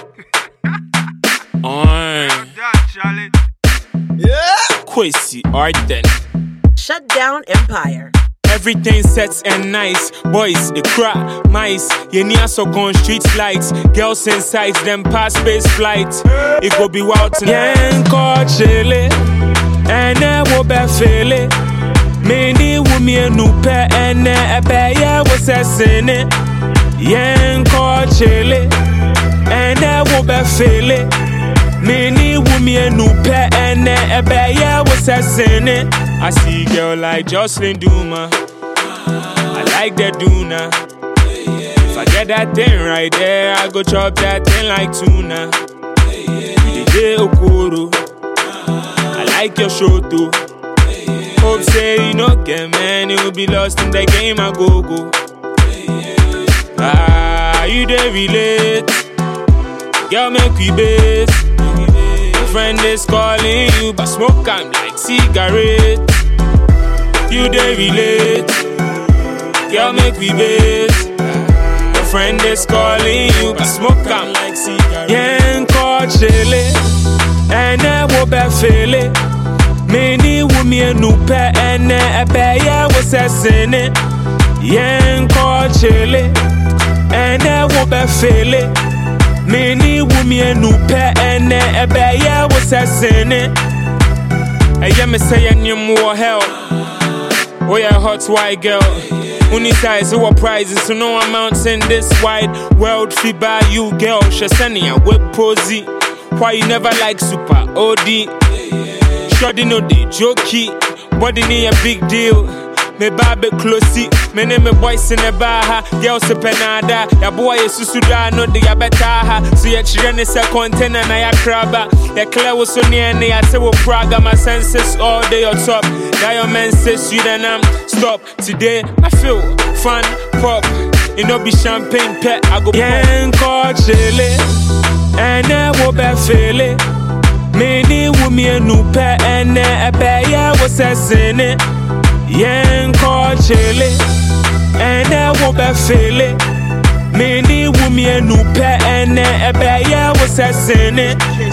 Kwesi Arden. Shut down Empire. Everything sets and nice. Boys, they cry, mice. You near so gone street lights. Girls inside them past space flight. It go be wild tonight. Yen call chile, and I will be feeling. Many women who pay and I pay. I was a sinner. Yen call chile, and I will be feeling. Many women who pay and I pay. I was a sinner. I see girl like Jocelyn Duma. I like that Duna. If I get that thing right there, I go chop that thing like tuna. You the Okoro. I like your show too. Hope say you no get man, you will be lost in the game. I go. You dey relate. Girl make we base. Your friend is calling you, but smoke I'm like cigarette. You dey relate. Girl make we base. Your friend is calling you, but smoke I'm like cigarette. Yen call chile, and I will be feeling. Many women who pay and I pay. I was a sinner. Yen call chile, and I will be feeling. Many women who pay and I pay. I was a sinner. I am saying you more help. Oh yeah, hot white girl. Only size who are prizes, so no amounts in this wide world. Fee by you, girl. Shasani and whip posy. Why you never like super OD? Shoddy no day, jokey. Body need a big deal. Me baby closey. Me name me boys in the bar. Girls a penada. Ya boy is susuda no de ya betaha. So ya children is a container na ya crabba. Ya clear was so near ne ya say wo praga. My senses all day on top. Now your man says you then stop. Today I feel fun pop. You know be champagne pet. I go yen call chile, and I will be feeling. Many women who pay and I pay. I was a sinner. Yen call chile, and I will be feeling. Many women who pay and I pay. I was a sinner.